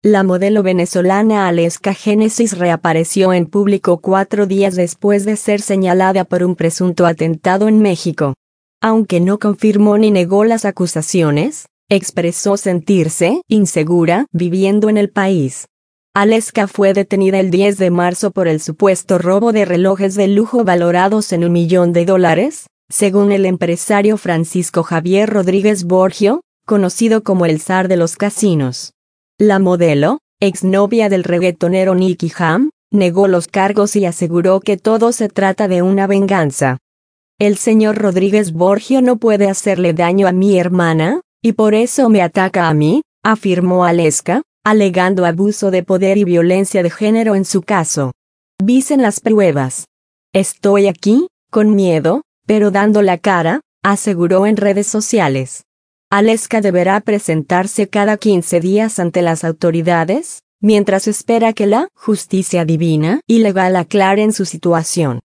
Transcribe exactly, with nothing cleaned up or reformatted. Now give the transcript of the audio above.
La modelo venezolana Aleska Génesis reapareció en público cuatro días después de ser señalada por un presunto atentado en México. Aunque no confirmó ni negó las acusaciones, expresó sentirse insegura viviendo en el país. Aleska fue detenida el diez de marzo por el supuesto robo de relojes de lujo valorados en un millón de dólares, según el empresario Francisco Javier Rodríguez Borgio, conocido como el zar de los casinos. La modelo, exnovia del reggaetonero Nicky Jam, negó los cargos y aseguró que todo se trata de una venganza. El señor Rodríguez Borgio no puede hacerle daño a mi hermana, y por eso me ataca a mí, afirmó Aleska, alegando abuso de poder y violencia de género en su caso. Dicen las pruebas. Estoy aquí, con miedo, pero dando la cara, aseguró en redes sociales. Aleska deberá presentarse cada quince días ante las autoridades, mientras espera que la justicia divina y legal aclaren su situación.